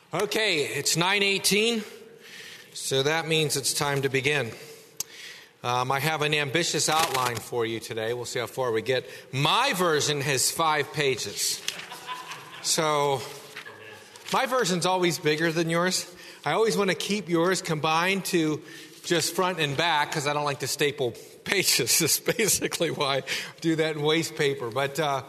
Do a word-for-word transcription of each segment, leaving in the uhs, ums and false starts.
Okay, it's nine eighteen, so that means it's time to begin. Um, I have an ambitious outline for you today. We'll see how far we get. My version has five pages. So my version's always bigger than yours. I always want to keep yours combined to just front and back because I don't like to staple pages. That's basically why I do that in waste paper. But uh,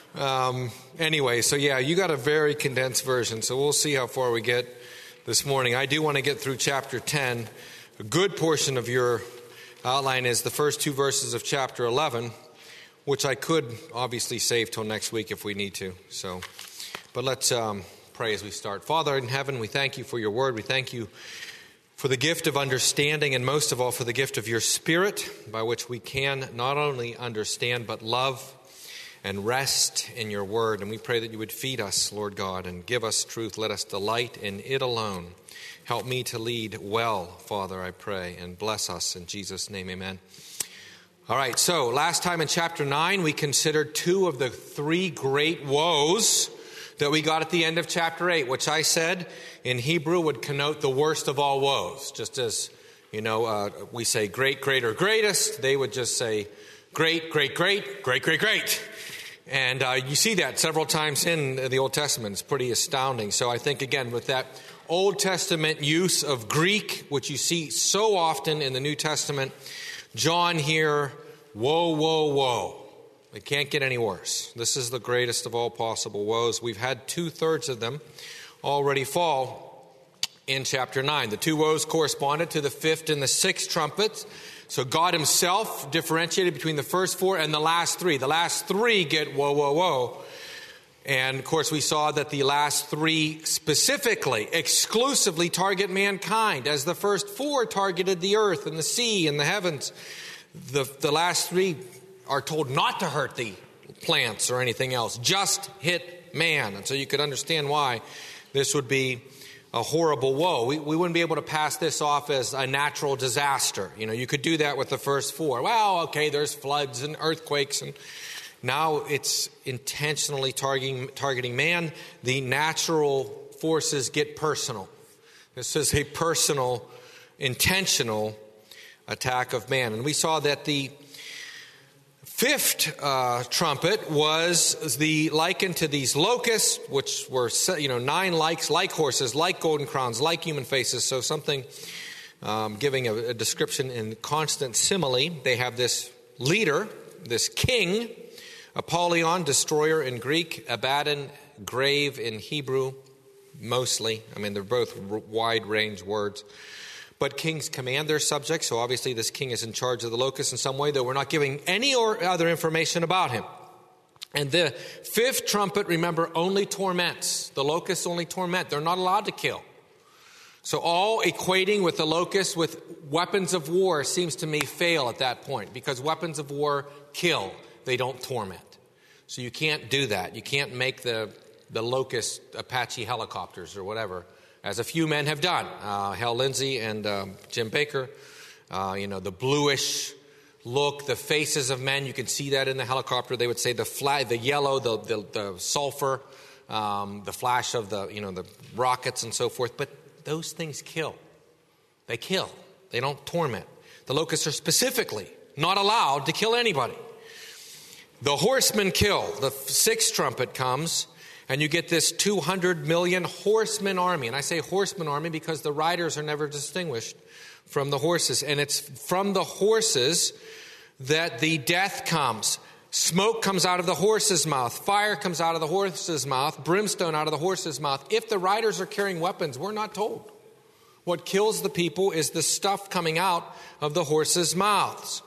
um, anyway, so yeah, you got a very condensed version. So we'll see how far we get this morning. I do want to get through chapter ten. A good portion of your outline is the first two verses of chapter eleven, which I could obviously save till next week if we need to. So, but let's um, pray as we start. Father in heaven, we thank you for your word. We thank you for the gift of understanding, and most of all for the gift of your Spirit, by which we can not only understand but love and rest in your word. And we pray that you would feed us, Lord God, and give us truth. Let us delight in it alone. Help me to lead well, Father, I pray, and bless us in Jesus' name, amen. All right, so last time in chapter nine, we considered two of the three great woes that we got at the end of chapter eight, which I said in Hebrew would connote the worst of all woes. Just as, you know, uh, we say great, great, or greatest, they would just say great, great, great, great, great, great. And uh, you see that several times in the Old Testament. It's pretty astounding. So I think, again, with that Old Testament use of Greek, which you see so often in the New Testament, John here, woe, woe, woe. It can't get any worse. This is the greatest of all possible woes. We've had two-thirds of them already fall in chapter nine. The two woes corresponded to the fifth and the sixth trumpets. So God himself differentiated between the first four and the last three. The last three get whoa, whoa, whoa. And, of course, we saw that the last three specifically, exclusively target mankind, as the first four targeted the earth and the sea and the heavens. The, the last three are told not to hurt the plants or anything else, just hit man. And so you could understand why this would be a horrible woe. We, we wouldn't be able to pass this off as a natural disaster. You know, you could do that with the first four. Well, okay, there's floods and earthquakes, and now it's intentionally targeting, targeting man. The natural forces get personal. This is a personal, intentional attack of man. And we saw that the fifth uh, trumpet was the likened to these locusts, which were, you know, nine likes, like horses, like golden crowns, like human faces. So something um, giving a, a description in constant simile. They have this leader, this king, Apollyon, destroyer in Greek, Abaddon, grave in Hebrew, mostly. I mean, they're both wide-range words. But kings command their subjects, so obviously this king is in charge of the locusts in some way, though we're not giving any or other information about him. And the fifth trumpet, remember, only torments. The locusts only torment. They're not allowed to kill. So all equating with the locusts with weapons of war seems to me fail at that point, because weapons of war kill. They don't torment. So you can't do that. You can't make the, the locust Apache helicopters or whatever, as a few men have done. Uh, Hal Lindsey and um, Jim Baker. Uh, you know, the bluish look, the faces of men, you can see that in the helicopter. They would say the flag, the yellow, the, the, the sulfur, um, the flash of the, you know, the rockets and so forth. But those things kill. They kill. They don't torment. The locusts are specifically not allowed to kill anybody. The horsemen kill. The sixth trumpet comes, and you get this two hundred million horseman army. And I say horseman army because the riders are never distinguished from the horses. And it's from the horses that the death comes. Smoke comes out of the horse's mouth. Fire comes out of the horse's mouth. Brimstone out of the horse's mouth. If the riders are carrying weapons, we're not told. What kills the people is the stuff coming out of the horses' mouths.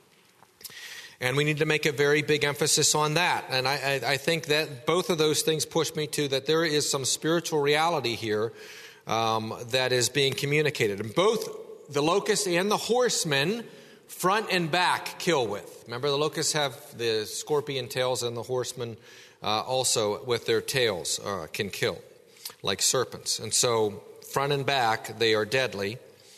And we need to make a very big emphasis on that. And I, I, I think that both of those things push me to that there is some spiritual reality here um, that is being communicated. And both the locusts and the horsemen, front and back, kill with. Remember, the locusts have the scorpion tails, and the horsemen uh, also with their tails uh, can kill, like serpents. And so front and back, they are deadly.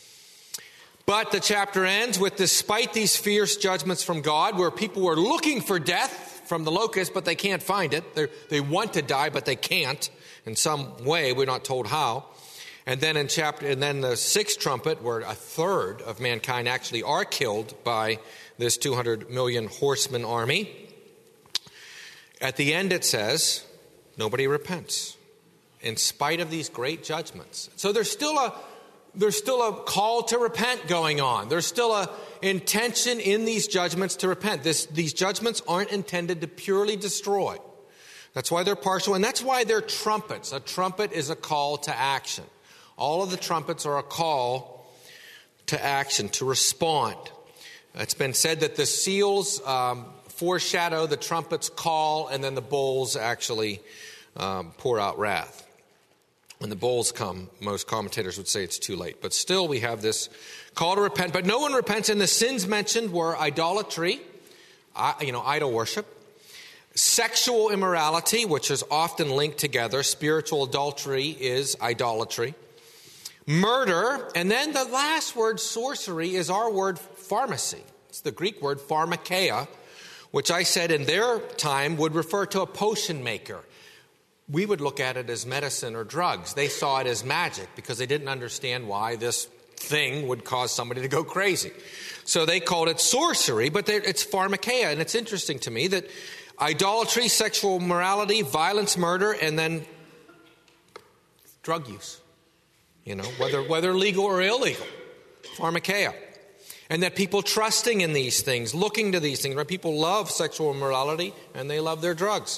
But the chapter ends with, despite these fierce judgments from God, where people were looking for death from the locust, but they can't find it. They're, they want to die, but they can't. in some way. We're not told how. And then in chapter, and then the sixth trumpet, where a third of mankind actually are killed by this two hundred million horseman army. At the end it says, nobody repents, in spite of these great judgments. So there's still a there's still a call to repent going on. There's still a intention in these judgments to repent. This, these judgments aren't intended to purely destroy. That's why they're partial, and that's why they're trumpets. A trumpet is a call to action. All of the trumpets are a call to action, to respond. It's been said that the seals um, foreshadow the trumpet's call, and then the bowls actually um, pour out wrath. When the bowls come, most commentators would say it's too late. But still, we have this call to repent. But no one repents, and the sins mentioned were idolatry, you know, idol worship, sexual immorality, which is often linked together. Spiritual adultery is idolatry. Murder, and then the last word, sorcery, is our word pharmacy. It's the Greek word pharmakeia, which I said in their time would refer to a potion maker. We would look at it as medicine or drugs. They saw it as magic because they didn't understand why this thing would cause somebody to go crazy. So they called it sorcery, but it's pharmakeia. And it's interesting to me that idolatry, sexual morality, violence, murder, and then drug use. You know, whether whether legal or illegal, pharmakeia. And that people trusting in these things, looking to these things, right? People love sexual immorality and they love their drugs.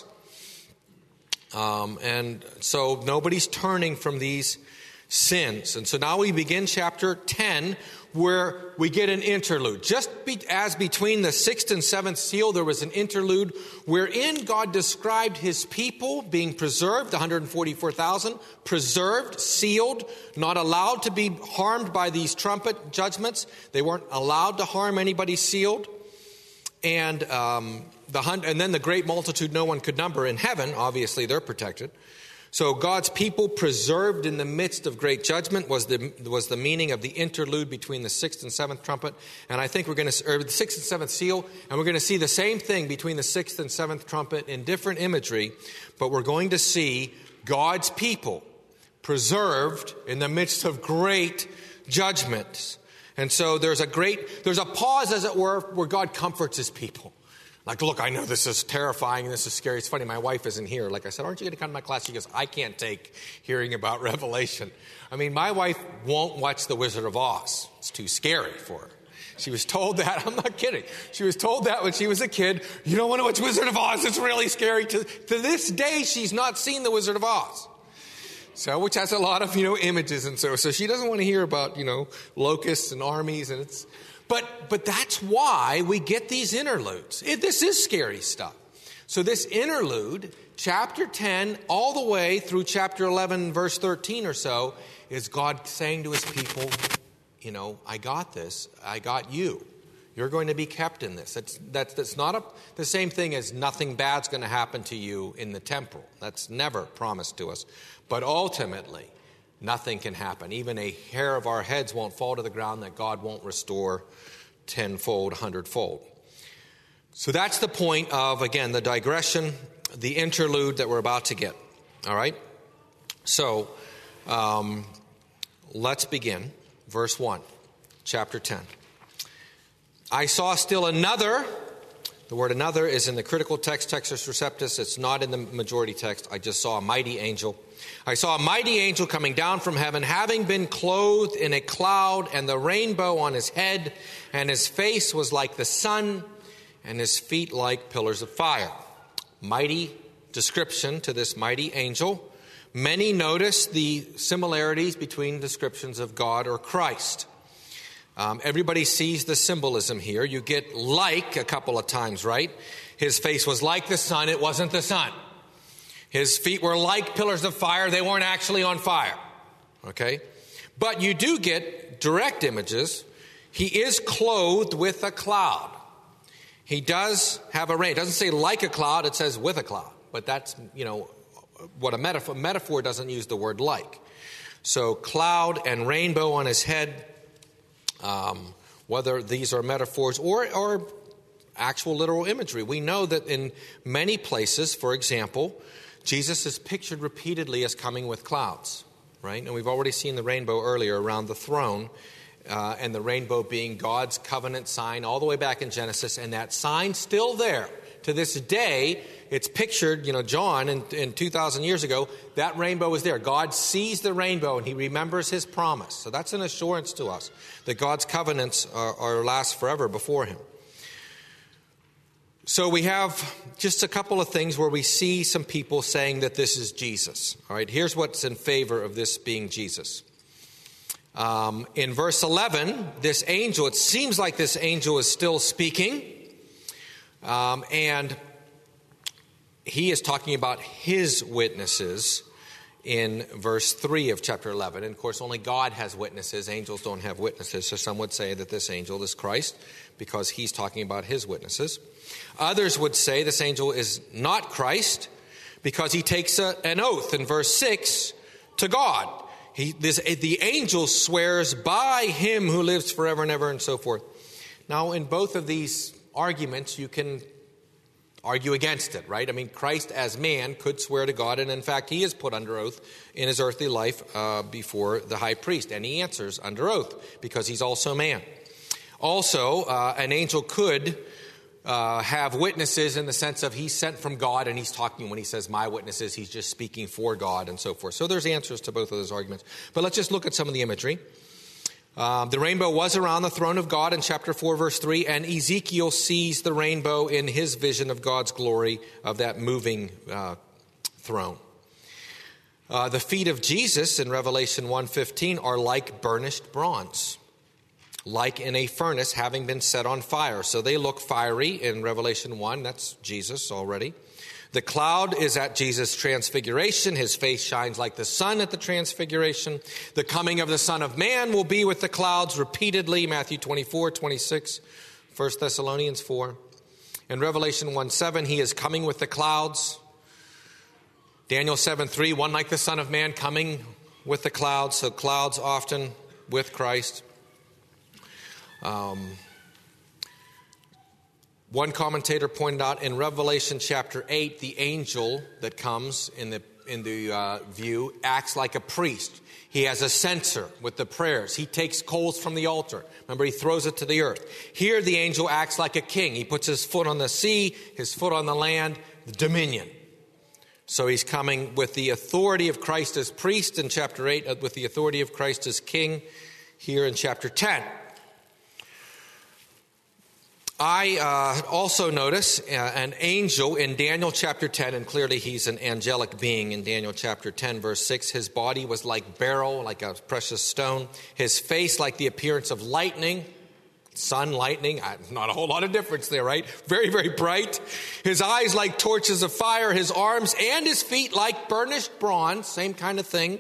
Um, and so nobody's turning from these sins. And so now we begin chapter ten, where we get an interlude. Just be, as between the sixth and seventh seal, there was an interlude wherein God described his people being preserved, one hundred forty-four thousand, preserved, sealed, not allowed to be harmed by these trumpet judgments. They weren't allowed to harm anybody sealed. And um, the and then the great multitude no one could number in heaven. Obviously, they're protected. So God's people preserved in the midst of great judgment was the was the meaning of the interlude between the sixth and seventh trumpet. And I think we're going to, or the sixth and seventh seal, and we're going to see the same thing between the sixth and seventh trumpet in different imagery, but we're going to see God's people preserved in the midst of great judgments. And so there's a great, there's a pause, as it were, where God comforts his people. Like, look, I know this is terrifying, this is scary. It's funny, my wife isn't here. Like I said, aren't you going to come to my class? She goes, I can't take hearing about Revelation. I mean, my wife won't watch The Wizard of Oz. It's too scary for her. She was told that. I'm not kidding. She was told that when she was a kid. You don't want to watch Wizard of Oz. It's really scary. To, to this day, she's not seen The Wizard of Oz. So, which has a lot of, you know, images and so. So she doesn't want to hear about, you know, locusts and armies and it's... But but that's why we get these interludes. It, this is scary stuff. So this interlude, chapter ten, all the way through chapter eleven, verse thirteen or so, is God saying to his people, you know, I got this. I got you. You're going to be kept in this. That's, that's, that's not a, the same thing as nothing bad's going to happen to you in the temporal. That's never promised to us. But ultimately, nothing can happen. Even a hair of our heads won't fall to the ground that God won't restore tenfold, hundredfold. So that's the point of, again, the digression, the interlude that we're about to get. All right? So um, let's begin. Verse one, chapter ten. I saw still another. The word another is in the critical text, Textus Receptus. It's not in the majority text. I just saw a mighty angel. I saw a mighty angel coming down from heaven, having been clothed in a cloud and the rainbow on his head, and his face was like the sun, and his feet like pillars of fire. Mighty description to this mighty angel. Many notice the similarities between descriptions of God or Christ. Um, everybody sees the symbolism here. You get like a couple of times, right? His face was like the sun. It wasn't the sun. His feet were like pillars of fire. They weren't actually on fire. Okay? But you do get direct images. He is clothed with a cloud. He does have a rain. It doesn't say like a cloud. It says with a cloud. But that's, you know, what a metaphor. Metaphor doesn't use the word like. So cloud and rainbow on his head. Um, whether these are metaphors or, or actual literal imagery. We know that in many places, for example, Jesus is pictured repeatedly as coming with clouds, right? And we've already seen the rainbow earlier around the throne, uh, and the rainbow being God's covenant sign all the way back in Genesis, and that sign still there. To this day, it's pictured, you know, John, in, in two thousand years ago, that rainbow is there. God sees the rainbow and he remembers his promise. So that's an assurance to us that God's covenants are, are last forever before him. So we have just a couple of things where we see some people saying that this is Jesus. All right, here's what's in favor of this being Jesus. Um, in verse eleven, this angel, it seems like this angel is still speaking. Um, and he is talking about his witnesses in verse three of chapter eleven. And of course, only God has witnesses. Angels don't have witnesses. So some would say that this angel is Christ because he's talking about his witnesses. Others would say this angel is not Christ because he takes a, an oath in verse six to God. He, this, the angel swears by him who lives forever and ever and so forth. Now, in both of these arguments, you can argue against it, right? I mean, Christ as man could swear to God, and in fact, he is put under oath in his earthly life uh, before the high priest, and he answers under oath because he's also man. Also, uh, an angel could uh, have witnesses in the sense of he's sent from God, and he's talking, when he says my witnesses, he's just speaking for God and so forth. So there's answers to both of those arguments. But let's just look at some of the imagery. Uh, the rainbow was around the throne of God in chapter four, verse three, and Ezekiel sees the rainbow in his vision of God's glory of that moving uh, throne. Uh, the feet of Jesus in Revelation one fifteen are like burnished bronze, like in a furnace having been set on fire. So they look fiery in Revelation one. That's Jesus already. The cloud is at Jesus' transfiguration. His face shines like the sun at the transfiguration. The coming of the Son of Man will be with the clouds repeatedly. Matthew twenty-four, twenty-six, First Thessalonians four. In Revelation one seven, he is coming with the clouds. Daniel seven three, one like the Son of Man coming with the clouds. So clouds often with Christ. Um... One commentator pointed out in Revelation chapter eight, the angel that comes in the in the uh, view acts like a priest. He has a censer with the prayers. He takes coals from the altar. Remember, he throws it to the earth. Here, the angel acts like a king. He puts his foot on the sea, his foot on the land, the dominion. So he's coming with the authority of Christ as priest in chapter eight, with the authority of Christ as king here in chapter ten. I uh, also notice uh, an angel in Daniel chapter ten, and clearly he's an angelic being in Daniel chapter ten, verse six. His body was like beryl, like a precious stone. His face like the appearance of lightning, sun, lightning. Uh, not a whole lot of difference there, right? Very, very bright. His eyes like torches of fire. His arms and his feet like burnished bronze, same kind of thing.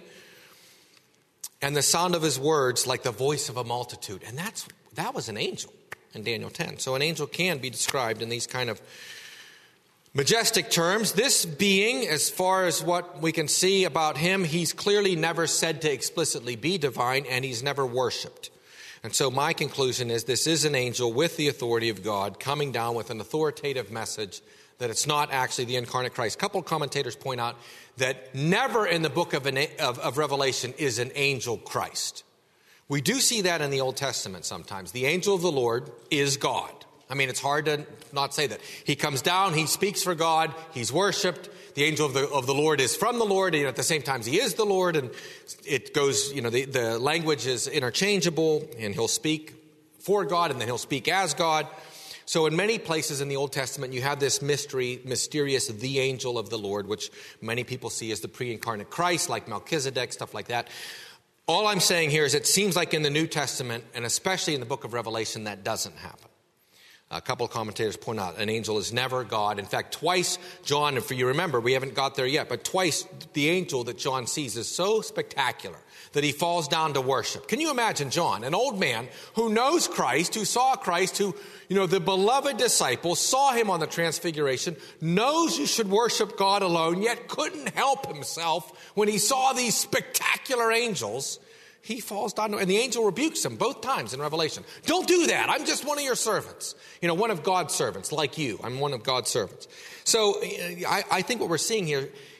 And the sound of his words like the voice of a multitude. And that's that was an angel in Daniel ten. So an angel can be described in these kind of majestic terms. This being, as far as what we can see about him, he's clearly never said to explicitly be divine, and he's never worshipped. And so my conclusion is this is an angel with the authority of God coming down with an authoritative message that it's not actually the incarnate Christ. A couple of commentators point out that never in the book of, an, of, of Revelation is an angel Christ. We do see that in the Old Testament sometimes. The angel of the Lord is God. I mean, it's hard to not say that. He comes down, he speaks for God, he's worshipped. The angel of the of the Lord is from the Lord, and at the same time he is the Lord, and it goes, you know, the, the language is interchangeable, and he'll speak for God, and then he'll speak as God. So in many places in the Old Testament, you have this mystery, mysterious, the angel of the Lord, which many people see as the pre-incarnate Christ, like Melchizedek, stuff like that. All I'm saying here is it seems like in the New Testament, and especially in the book of Revelation, that doesn't happen. A couple of commentators point out an angel is never God. In fact, twice John, if you remember, we haven't got there yet, but twice the angel that John sees is so spectacular that he falls down to worship. Can you imagine John, an old man who knows Christ, who saw Christ, who, you know, the beloved disciple, saw him on the transfiguration, knows you should worship God alone, yet couldn't help himself when he saw these spectacular angels. He falls down, and the angel rebukes him both times in Revelation. Don't do that. I'm just one of your servants. You know, one of God's servants, like you. I'm one of God's servants. So I, I think what we're seeing here,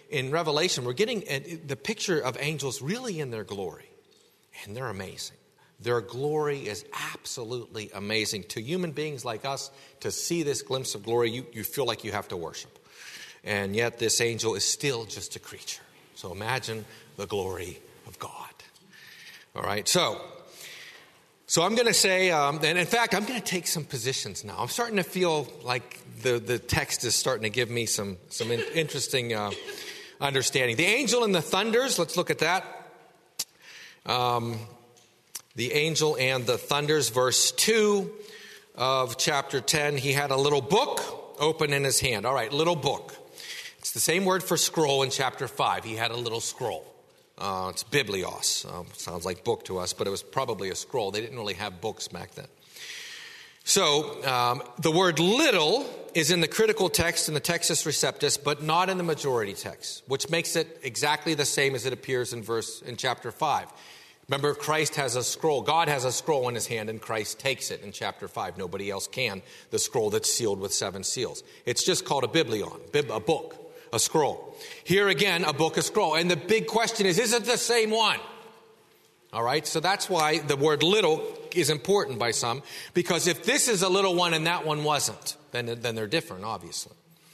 in Revelation, we're getting the picture of angels really in their glory. And they're amazing. Their glory is absolutely amazing. To human beings like us, to see this glimpse of glory, you, you feel like you have to worship. And yet this angel is still just a creature. So imagine the glory of God. All right, so, so I'm going to say, um, and in fact, I'm going to take some positions now. I'm starting to feel like the, the text is starting to give me some, some in, interesting uh, understanding. The angel and the thunders, let's look at that. Um, the angel and the thunders, verse two of chapter ten. He had a little book open in his hand. All right, little book. It's the same word for scroll in chapter five. He had a little scroll. Uh, it's biblios. Uh, sounds like book to us, but it was probably a scroll. They didn't really have books back then. So um, the word little is in the critical text in the Textus Receptus, but not in the majority text, which makes it exactly the same as it appears in verse in chapter five. Remember, Christ has a scroll. God has a scroll in his hand, and Christ takes it in chapter five. Nobody else can. The scroll that's sealed with seven seals. It's just called a biblion, a book, a scroll. Here again, a book, a scroll. And the big question is, is it the same one? All right, so that's why the word little is important by some, because if this is a little one and that one wasn't, then, then they're different, obviously.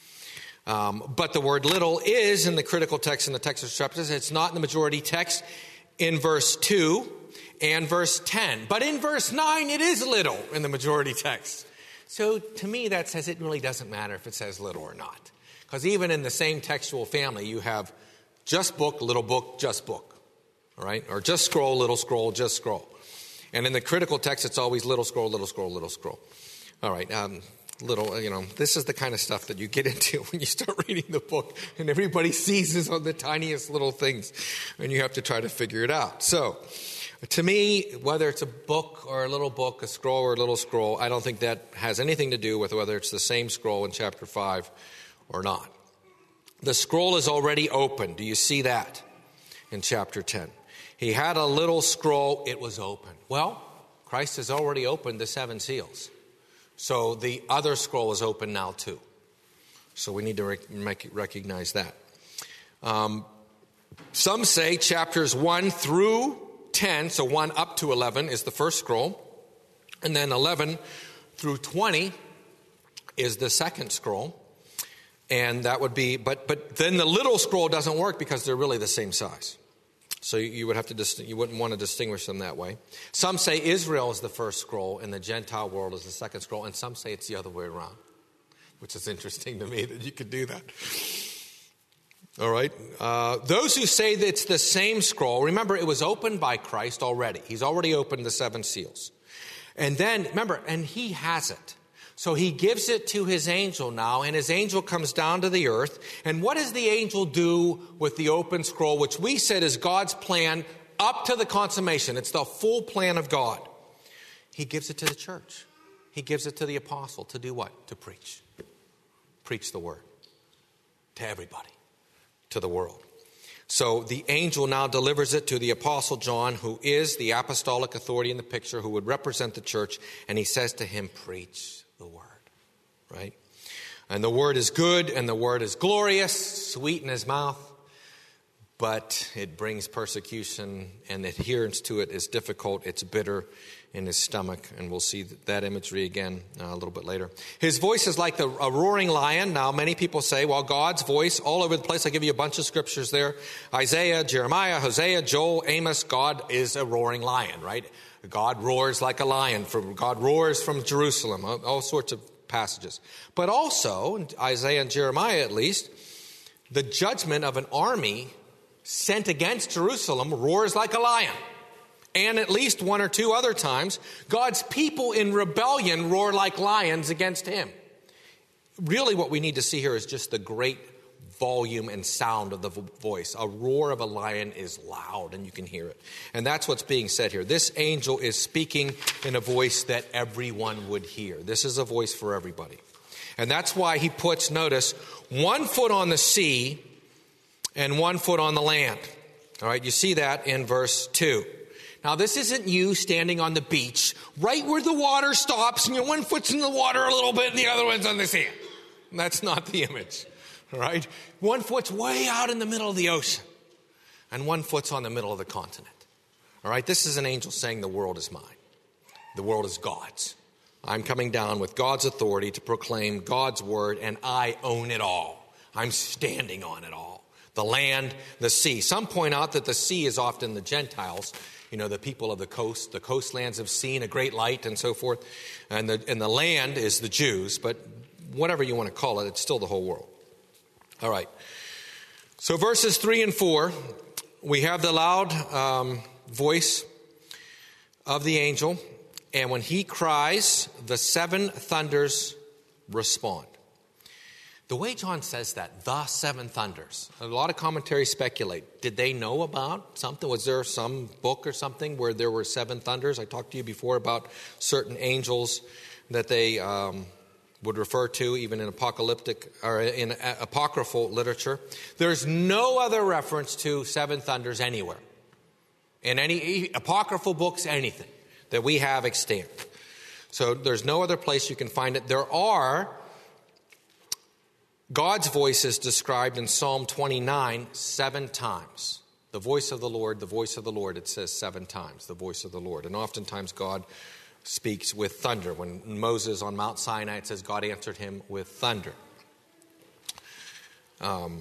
Um, but the word little is in the critical text in the Textus Receptus. It's not in the majority text in verse two and verse ten. But in verse nine, it is little in the majority text. So to me, that says it really doesn't matter if it says little or not. Because even in the same textual family, you have just book, little book, just book. All right? Or just scroll, little scroll, just scroll. And in the critical text, it's always little scroll, little scroll, little scroll. All right. Um, little, you know, this is the kind of stuff that you get into when you start reading the book and everybody seizes on the tiniest little things and you have to try to figure it out. So to me, whether it's a book or a little book, a scroll or a little scroll, I don't think that has anything to do with whether it's the same scroll in chapter five or not. The scroll is already open. Do you see that in chapter ten? He had a little scroll. It was open. Well, Christ has already opened the seven seals. So the other scroll is open now too. So we need to rec- recognize that. Um, some say chapters one through ten, so one up to eleven is the first scroll. And then eleven through twenty is the second scroll. And that would be, but but then the little scroll doesn't work because they're really the same size. So you would have to, dist- you wouldn't want to distinguish them that way. Some say Israel is the first scroll and the Gentile world is the second scroll. And some say it's the other way around, which is interesting to me that you could do that. All right. Uh, those who say that it's the same scroll, remember it was opened by Christ already. He's already opened the seven seals. And then, remember, and he has it. So he gives it to his angel now, and his angel comes down to the earth. And what does the angel do with the open scroll, which we said is God's plan up to the consummation? It's the full plan of God. He gives it to the church. He gives it to the apostle to do what? To preach. Preach the word to everybody, to the world. So the angel now delivers it to the apostle John, who is the apostolic authority in the picture, who would represent the church. And he says to him, preach the word, right? And the word is good and the word is glorious, sweet in his mouth, but it brings persecution and adherence to it is difficult. It's bitter in his stomach, and we'll see that imagery again uh, a little bit later. His voice is like the, a roaring lion. Now, many people say, well, God's voice all over the place. I give you a bunch of scriptures there. Isaiah, Jeremiah, Hosea, Joel, Amos. God is a roaring lion, right? God roars like a lion. From God roars from Jerusalem. All, all sorts of passages. But also, in Isaiah and Jeremiah at least, the judgment of an army sent against Jerusalem roars like a lion. And at least one or two other times, God's people in rebellion roar like lions against him. Really what we need to see here is just the great volume and sound of the voice. A roar of a lion is loud and you can hear it. And that's what's being said here. This angel is speaking in a voice that everyone would hear. This is a voice for everybody. And that's why he puts, notice, one foot on the sea and one foot on the land. All right, you see that in verse two. Now, this isn't you standing on the beach, right where the water stops, and your one foot's in the water a little bit, and the other one's on the sand. That's not the image, All right? One foot's way out in the middle of the ocean, and one foot's on the middle of the continent. All right? This is an angel saying the world is mine. The world is God's. I'm coming down with God's authority to proclaim God's word, and I own it all. I'm standing on it all. The land, the sea. Some point out that the sea is often the Gentiles, you know, the people of the coast. The coastlands have seen a great light and so forth. And the, and the land is the Jews, but whatever you want to call it, it's still the whole world. All right. So verses three and four, we have the loud um, voice of the angel. And when he cries, the seven thunders respond. The way John says that, the seven thunders, a lot of commentaries speculate. Did they know about something? Was there some book or something where there were seven thunders? I talked to you before about certain angels that they um, would refer to, even in apocalyptic or in apocryphal literature. There's no other reference to seven thunders anywhere in any apocryphal books, anything that we have extant. So there's no other place you can find it. There are God's voice is described in Psalm twenty-nine seven times. The voice of the Lord, the voice of the Lord, it says seven times, the voice of the Lord. And oftentimes God speaks with thunder. When Moses on Mount Sinai, it says God answered him with thunder. Um,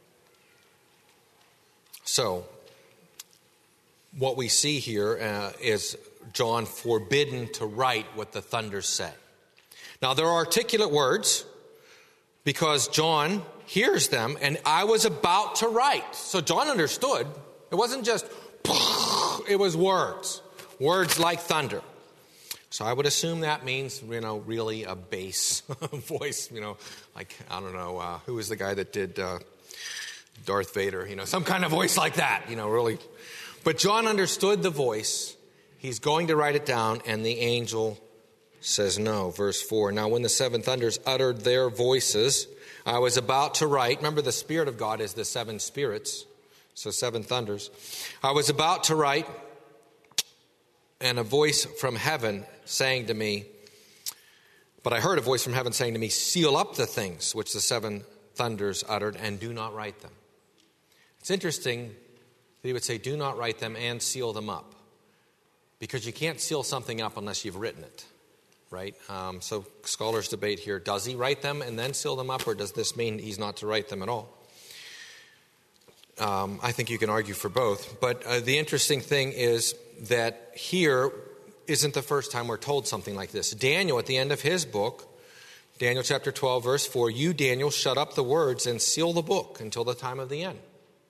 so, what we see here uh, is John forbidden to write what the thunders say. Now, there are articulate words, because John hears them, and I was about to write. So John understood. It wasn't just, it was words. Words like thunder. So I would assume that means, you know, really a bass voice, you know, like, I don't know, uh, who was the guy that did uh, Darth Vader? You know, some kind of voice like that, you know, really. But John understood the voice. He's going to write it down, and the angel says no. Verse four, now when the seven thunders uttered their voices, I was about to write. Remember, the Spirit of God is the seven spirits, so seven thunders. I was about to write, and a voice from heaven saying to me, but I heard a voice from heaven saying to me, seal up the things which the seven thunders uttered, and do not write them. It's interesting that he would say, do not write them and seal them up, because you can't seal something up unless you've written it. Right? Um, so scholars debate here, does he write them and then seal them up, or does this mean he's not to write them at all? Um, I think you can argue for both. But uh, the interesting thing is that here isn't the first time we're told something like this. Daniel, at the end of his book, Daniel chapter twelve, verse four, you, Daniel, shut up the words and seal the book until the time of the end.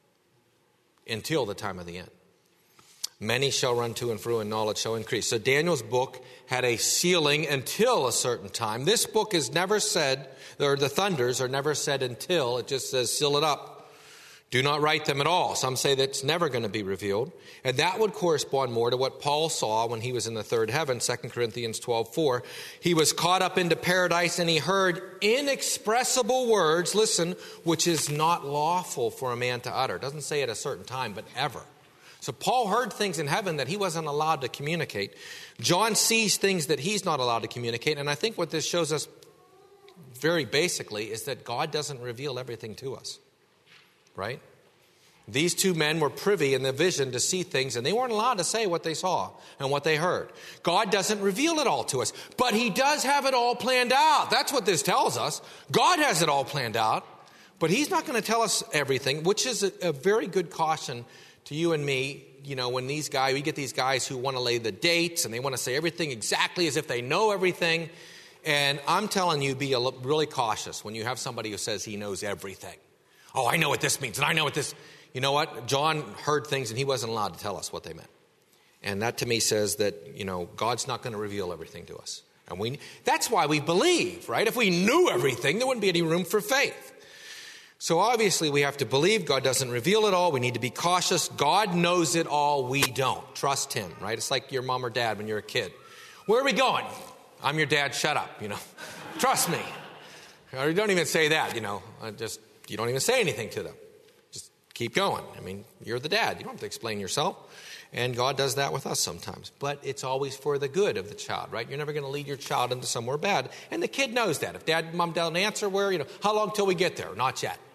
Until the time of the end. Many shall run to and fro, and knowledge shall increase. So Daniel's book had a sealing until a certain time. This book is never said, or the thunders are never said until. It just says seal it up. Do not write them at all. Some say that's never going to be revealed. And that would correspond more to what Paul saw when he was in the third heaven, Second Corinthians twelve four. He was caught up into paradise, and he heard inexpressible words, listen, which is not lawful for a man to utter. It doesn't say at a certain time, but ever. So Paul heard things in heaven that he wasn't allowed to communicate. John sees things that he's not allowed to communicate. And I think what this shows us very basically is that God doesn't reveal everything to us. Right? These two men were privy in the vision to see things, and they weren't allowed to say what they saw and what they heard. God doesn't reveal it all to us, but he does have it all planned out. That's what this tells us. God has it all planned out, but he's not going to tell us everything, which is a, a very good caution to you and me. You know, when these guys, we get these guys who want to lay the dates and they want to say everything exactly as if they know everything. And I'm telling you, be a, really cautious when you have somebody who says he knows everything. Oh, I know what this means, and I know what this... You know what? John heard things, and he wasn't allowed to tell us what they meant. And that to me says that, you know, God's not going to reveal everything to us. And we that's why we believe, right? If we knew everything, there wouldn't be any room for faith. So obviously we have to believe. God doesn't reveal it all. We need to be cautious. God knows it all. We don't. Trust him, right? It's like your mom or dad when you're a kid. Where are we going? I'm your dad. Shut up, you know. Trust me. Or you don't even say that, you know. I just you don't even say anything to them. Just keep going. I mean, you're the dad. You don't have to explain yourself. And God does that with us sometimes. But it's always for the good of the child, right? You're never going to lead your child into somewhere bad. And the kid knows that. If dad and mom don't answer, where, you know, how long till we get there? Not yet.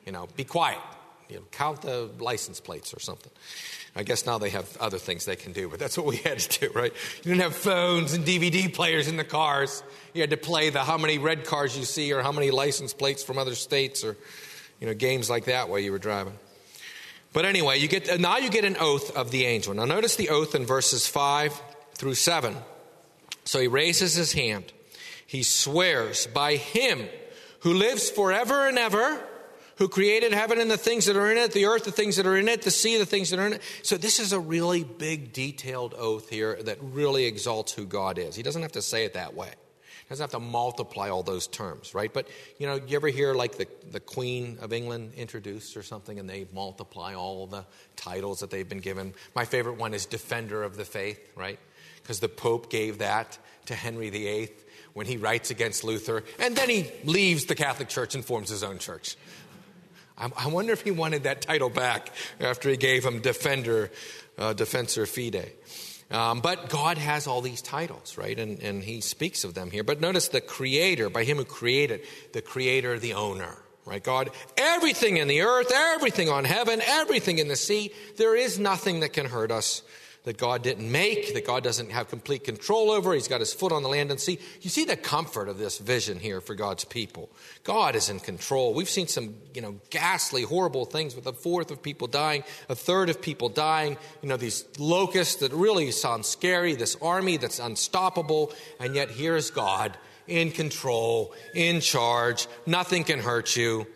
You know, be quiet. You know, count the license plates or something. I guess now they have other things they can do, but that's what we had to do, right? You didn't have phones and D V D players in the cars. You had to play the how many red cars you see or how many license plates from other states or, you know, games like that while you were driving. But anyway, you get now you get an oath of the angel. Now notice the oath in verses five through seven. So he raises his hand. He swears by him who lives forever and ever, who created heaven and the things that are in it, the earth, the things that are in it, the sea, the things that are in it. So this is a really big, detailed oath here that really exalts who God is. He doesn't have to say it that way. He doesn't have to multiply all those terms, right? But, you know, you ever hear like the, the Queen of England introduced or something and they multiply all the titles that they've been given? My favorite one is Defender of the Faith, right? Because the Pope gave that to Henry the Eighth when he writes against Luther. And then he leaves the Catholic Church and forms his own church. I wonder if he wanted that title back after he gave him Defender, uh, Defensor Fide. Um, but God has all these titles, right? And, and he speaks of them here. But notice the creator, by him who created, the creator, the owner, right? God, everything in the earth, everything on heaven, everything in the sea, there is nothing that can hurt us that God didn't make, that God doesn't have complete control over. He's got his foot on the land and sea. You see the comfort of this vision here for God's people. God is in control. We've seen some, you know, ghastly, horrible things with a fourth of people dying, a third of people dying, you know, these locusts that really sound scary, this army that's unstoppable, and yet here's God in control, in charge. Nothing can hurt you.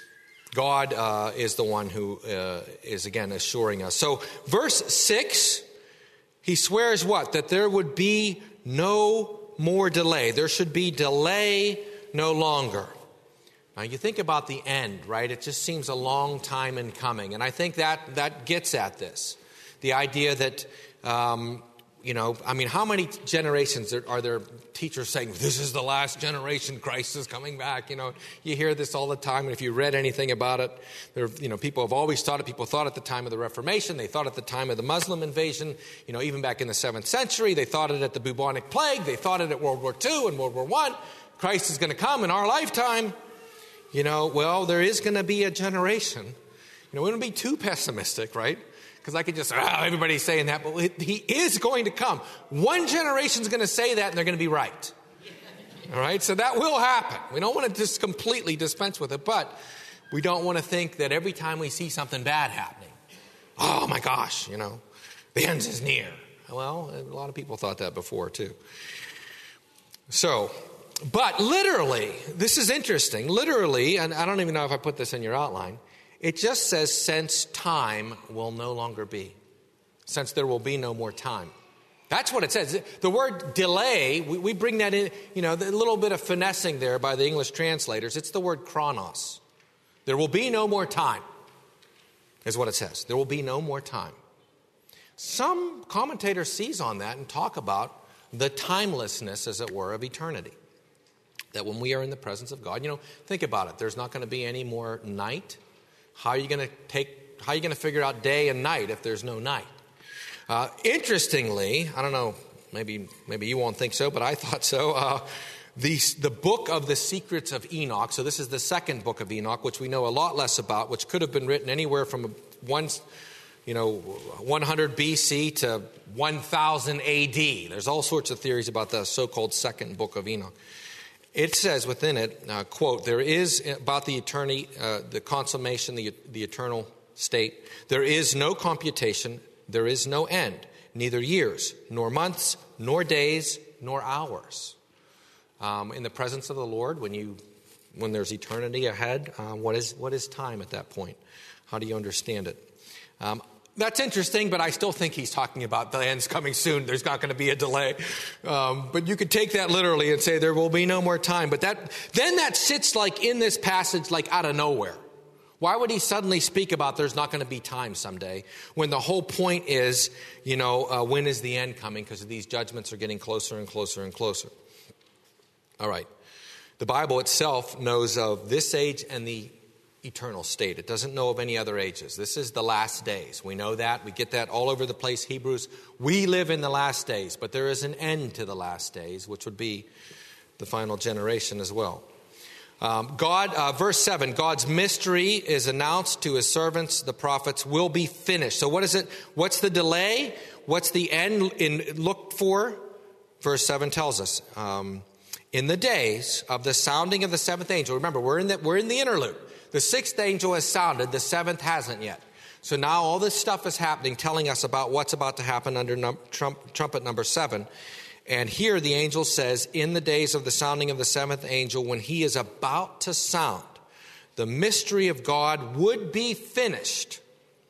God uh, is the one who uh, is, again, assuring us. So verse six, he swears what? That there would be no more delay. There should be delay no longer. Now you think about the end, right? It just seems a long time in coming. And I think that that gets at this. The idea that, um, you know, I mean, how many generations are, are there teachers saying, this is the last generation, Christ is coming back? You know, you hear this all the time. And if you read anything about it, there, you know, people have always thought it. People thought at the time of the Reformation. They thought at the time of the Muslim invasion. You know, even back in the seventh century, they thought it at the bubonic plague. They thought it at World War Two and World War One. Christ is going to come in our lifetime. You know, well, there is going to be a generation. You know, we don't be too pessimistic, right? Because I could just, oh, everybody's saying that, but he is going to come. One generation's going to say that, and they're going to be right. All right, so that will happen. We don't want to just completely dispense with it, but we don't want to think that every time we see something bad happening, oh my gosh, you know, the end is near. Well, a lot of people thought that before too. So, but literally, this is interesting. Literally, and I don't even know if I put this in your outline, it just says, since time will no longer be. Since there will be no more time. That's what it says. The word delay, we, we bring that in, you know, a little bit of finessing there by the English translators. It's the word chronos. There will be no more time, is what it says. There will be no more time. Some commentators seize on that and talk about the timelessness, as it were, of eternity. That when we are in the presence of God, you know, think about it. There's not going to be any more night. How are you going to take, how are you going to figure out day and night if there's no night? Uh, interestingly, I don't know, maybe maybe you won't think so, but I thought so. Uh, the, the book of the secrets of Enoch, so this is the second book of Enoch, which we know a lot less about, which could have been written anywhere from one, you know, one hundred B C to one thousand A D. There's all sorts of theories about the so-called second book of Enoch. It says within it, uh, quote, there is about the eternity, uh, the consummation, the, the eternal state, there is no computation, there is no end, neither years, nor months, nor days, nor hours. Um, in the presence of the Lord, when you, when there's eternity ahead, uh, what is what is time at that point? How do you understand it? Um, That's interesting, but I still think he's talking about the end's coming soon. There's not going to be a delay. Um, but you could take that literally and say there will be no more time. But that then that sits like in this passage like out of nowhere. Why would he suddenly speak about there's not going to be time someday when the whole point is, you know, uh, when is the end coming? Because these judgments are getting closer and closer and closer. All right. The Bible itself knows of this age and the eternal state. It doesn't know of any other ages. This is the last days. We know that. We get that all over the place. Hebrews, we live in the last days, but there is an end to the last days, which would be the final generation as well. Um, God, uh, verse seven, God's mystery is announced to his servants, the prophets, will be finished. So what is it? What's the delay? What's the end in looked for? Verse seven tells us, um, in the days of the sounding of the seventh angel. Remember, we're in the, we're in the interlude. The sixth angel has sounded, the seventh hasn't yet. So now all this stuff is happening, telling us about what's about to happen under num- trump, trumpet number seven. And here the angel says, in the days of the sounding of the seventh angel, when he is about to sound, the mystery of God would be finished,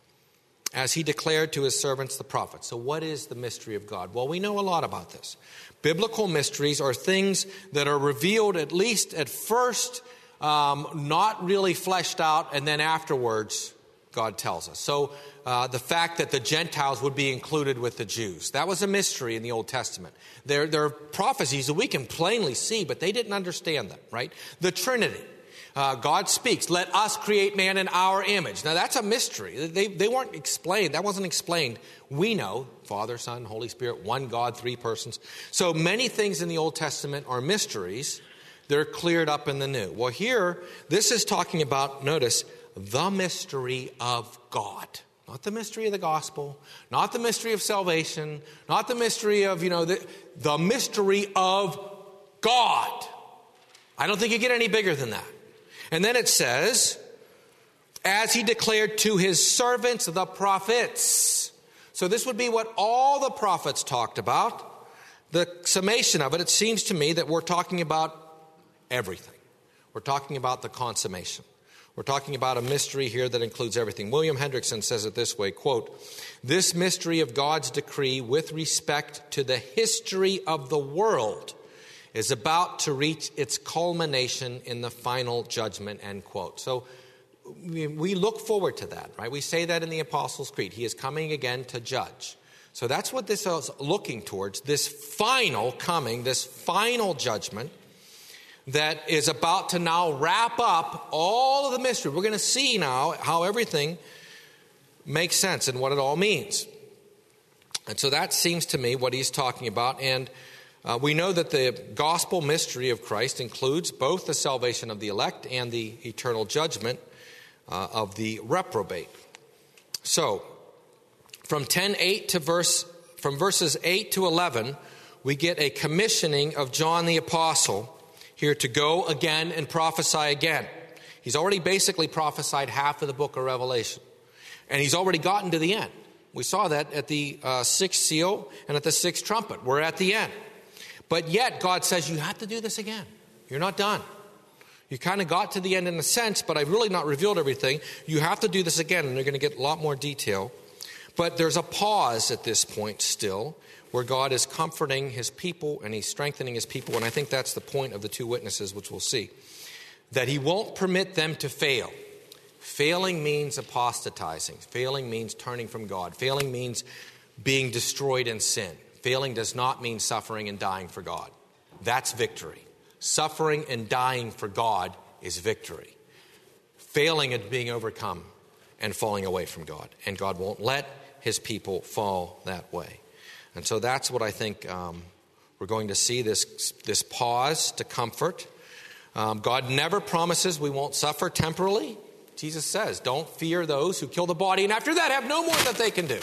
as he declared to his servants, the prophets. So what is the mystery of God? Well, we know a lot about this. Biblical mysteries are things that are revealed, at least at first, um, not really fleshed out, and then afterwards, God tells us. So uh, the fact that the Gentiles would be included with the Jews, that was a mystery in the Old Testament. There, there are prophecies that we can plainly see, but they didn't understand them, right? The Trinity. Uh, God speaks, let us create man in our image. Now that's a mystery. They, they weren't explained. That wasn't explained. We know, Father, Son, Holy Spirit, one God, three persons. So many things in the Old Testament are mysteries. They're cleared up in the New. Well, here, this is talking about, notice, the mystery of God. Not the mystery of the gospel, not the mystery of salvation, not the mystery of, you know, the, the mystery of God. I don't think you get any bigger than that. And then it says, as he declared to his servants, the prophets. So this would be what all the prophets talked about. The summation of it, it seems to me that we're talking about everything. We're talking about the consummation. We're talking about a mystery here that includes everything. William Hendrickson says it this way, quote, this mystery of God's decree with respect to the history of the world is about to reach its culmination in the final judgment, end quote. So we, we look forward to that, right? We say that in the Apostles' Creed. He is coming again to judge. So that's what this is looking towards, this final coming, this final judgment that is about to now wrap up all of the mystery. We're going to see now how everything makes sense and what it all means. And so that seems to me what he's talking about. And uh, we know that the gospel mystery of Christ includes both the salvation of the elect and the eternal judgment uh, of the reprobate. So from ten eight to verse, from verses eight to eleven, we get a commissioning of John the Apostle here to go again and prophesy again. He's already basically prophesied half of the book of Revelation. And he's already gotten to the end. We saw that at the uh, sixth seal and at the sixth trumpet. We're at the end. But yet God says, you have to do this again. You're not done. You kind of got to the end in a sense, but I've really not revealed everything. You have to do this again, and you're going to get a lot more detail. But there's a pause at this point still, where God is comforting his people and he's strengthening his people. And I think that's the point of the two witnesses, which we'll see. That he won't permit them to fail. Failing means apostatizing. Failing means turning from God. Failing means being destroyed in sin. Failing does not mean suffering and dying for God. That's victory. Suffering and dying for God is victory. Failing and being overcome and falling away from God. And God won't let his people fall that way. And so that's what I think um, we're going to see, this, this pause to comfort. Um, God never promises we won't suffer temporally. Jesus says, don't fear those who kill the body, and after that have no more that they can do.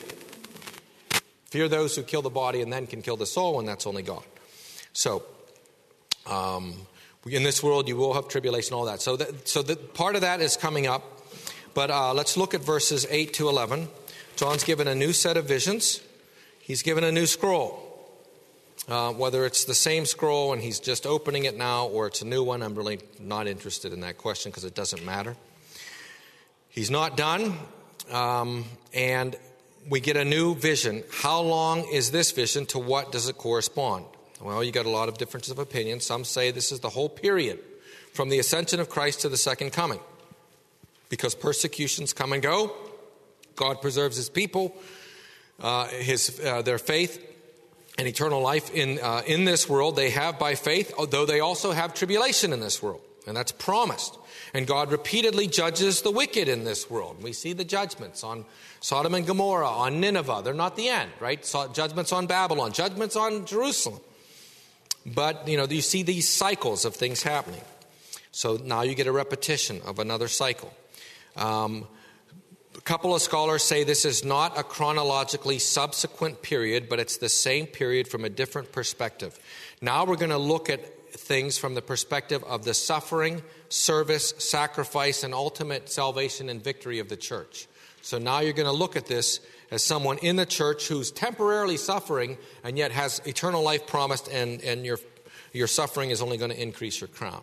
Fear those who kill the body and then can kill the soul, and that's only God. So, um, in this world you will have tribulation, all that. So, that, so that part of that is coming up. But uh, let's look at verses eight to eleven. John's given a new set of visions. He's given a new scroll. Uh, whether it's the same scroll and he's just opening it now or it's a new one, I'm really not interested in that question because it doesn't matter. He's not done. Um, and we get a new vision. How long is this vision? To what does it correspond? Well, you got a lot of differences of opinion. Some say this is the whole period from the ascension of Christ to the second coming. Because persecutions come and go. God preserves his people. Uh, his uh, their faith and eternal life in uh, in this world they have by faith, although they also have tribulation in this world, and that's promised. And God repeatedly judges the wicked in this world. We see the judgments on Sodom and Gomorrah, on Nineveh. They're not the end, right? So, judgments on Babylon, judgments on Jerusalem. But you know, you see these cycles of things happening. So now you get a repetition of another cycle. Um, a couple of scholars say this is not a chronologically subsequent period, but it's the same period from a different perspective. Now we're going to look at things from the perspective of the suffering, service, sacrifice, and ultimate salvation and victory of the church. So now you're going to look at this as someone in the church who's temporarily suffering and yet has eternal life promised, and, and your, your suffering is only going to increase your crown.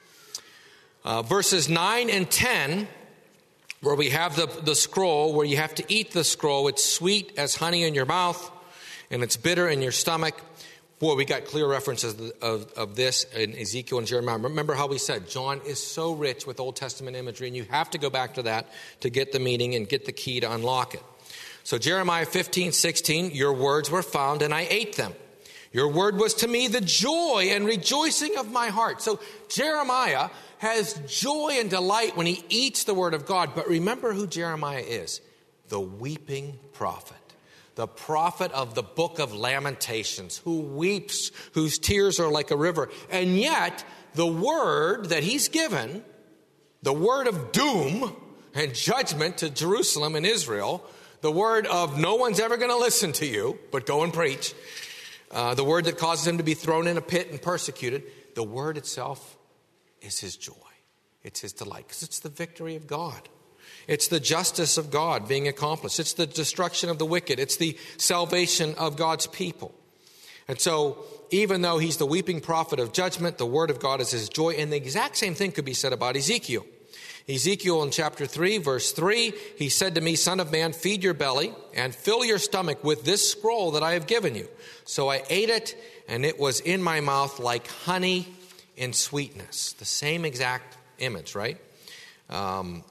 Uh, verses nine and ten, where we have the, the scroll, where you have to eat the scroll. It's sweet as honey in your mouth, and it's bitter in your stomach. Boy, we got clear references of, of this in Ezekiel and Jeremiah. Remember how we said John is so rich with Old Testament imagery, and you have to go back to that to get the meaning and get the key to unlock it. So Jeremiah fifteen sixteen, your words were found and I ate them. Your word was to me the joy and rejoicing of my heart. So Jeremiah has joy and delight when he eats the word of God. But remember who Jeremiah is. The weeping prophet. The prophet of the book of Lamentations, who weeps, whose tears are like a river. And yet, the word that he's given, the word of doom and judgment to Jerusalem and Israel, the word of no one's ever going to listen to you, but go and preach, uh, the word that causes him to be thrown in a pit and persecuted, the word itself is his joy. It's his delight, because it's the victory of God. It's the justice of God being accomplished. It's the destruction of the wicked. It's the salvation of God's people. And so, even though he's the weeping prophet of judgment, the word of God is his joy. And the exact same thing could be said about Ezekiel. Ezekiel in chapter three, verse three, he said to me, Son of man, feed your belly and fill your stomach with this scroll that I have given you. So I ate it, and it was in my mouth like honey in sweetness. The same exact image, right? Um,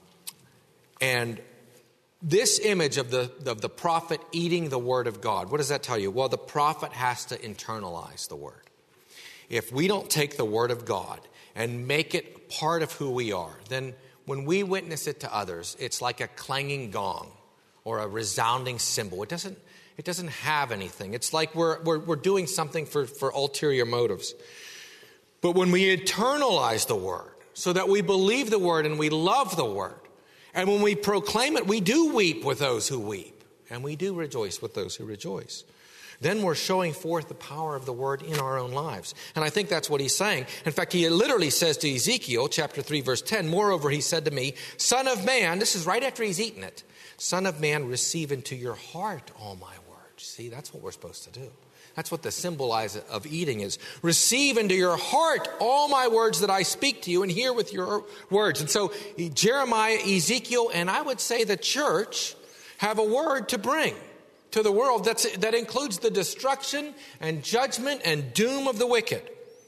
and this image of the, of the prophet eating the word of God, what does that tell you? Well, the prophet has to internalize the word. If we don't take the word of God and make it part of who we are, then when we witness it to others, it's like a clanging gong or a resounding cymbal. It doesn't, it doesn't have anything. It's like we're, we're, we're doing something for, for ulterior motives. But when we internalize the word so that we believe the word and we love the word, and when we proclaim it, we do weep with those who weep, and we do rejoice with those who rejoice. Then we're showing forth the power of the word in our own lives. And I think that's what he's saying. In fact, he literally says to Ezekiel, chapter three, verse ten, moreover, he said to me, Son of man, this is right after he's eaten it, Son of man, receive into your heart all my words. See, that's what we're supposed to do. That's what the symbol of eating is. Receive into your heart all my words that I speak to you, and hear with your words. And so Jeremiah, Ezekiel, and I would say the church have a word to bring to the world that's, that includes the destruction and judgment and doom of the wicked.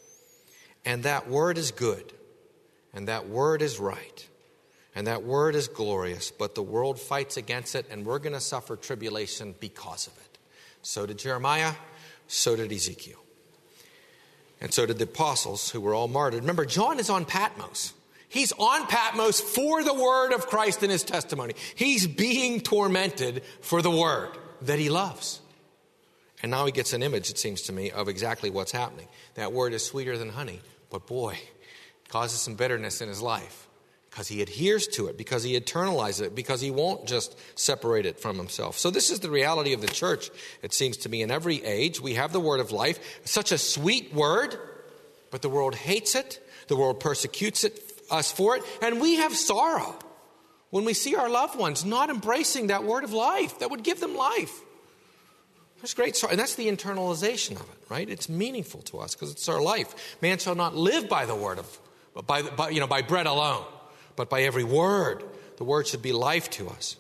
And that word is good. And that word is right. And that word is glorious. But the world fights against it, and we're going to suffer tribulation because of it. So did Jeremiah. So did Ezekiel. And so did the apostles, who were all martyred. Remember, John is on Patmos. He's on Patmos for the word of Christ and his testimony. He's being tormented for the word that he loves. And now he gets an image, it seems to me, of exactly what's happening. That word is sweeter than honey, but boy, it causes some bitterness in his life. Because he adheres to it, because he internalizes it, because he won't just separate it from himself. So this is the reality of the church, it seems to me. In every age, we have the word of life, such a sweet word, but the world hates it, the world persecutes it, us for it, and we have sorrow when we see our loved ones not embracing that word of life that would give them life. There's great sorrow, and that's the internalization of it, right? It's meaningful to us because it's our life. Man shall not live by the word of, by, by you know, by bread alone, but by every word. The word should be life to us.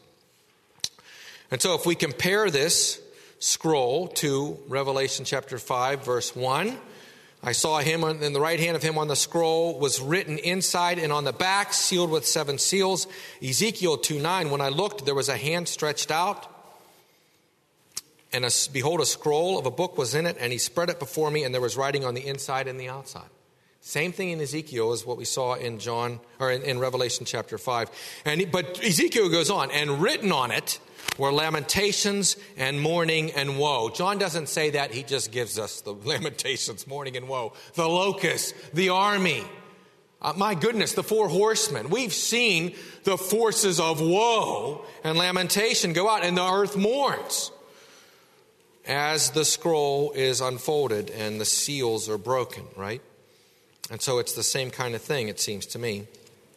And so if we compare this scroll to Revelation chapter five, verse one, I saw him in the right hand of him on the scroll was written inside and on the back, sealed with seven seals. Ezekiel two nine, when I looked, there was a hand stretched out, and a, behold, a scroll of a book was in it, and he spread it before me, and there was writing on the inside and the outside. Same thing in Ezekiel as what we saw in John or in, in Revelation chapter five. And he, but Ezekiel goes on, and written on it were lamentations and mourning and woe. John doesn't say that. He just gives us the lamentations, mourning and woe. The locust, the army, Uh, my goodness, the four horsemen. We've seen the forces of woe and lamentation go out, and the earth mourns as the scroll is unfolded and the seals are broken, right? And so it's the same kind of thing, it seems to me.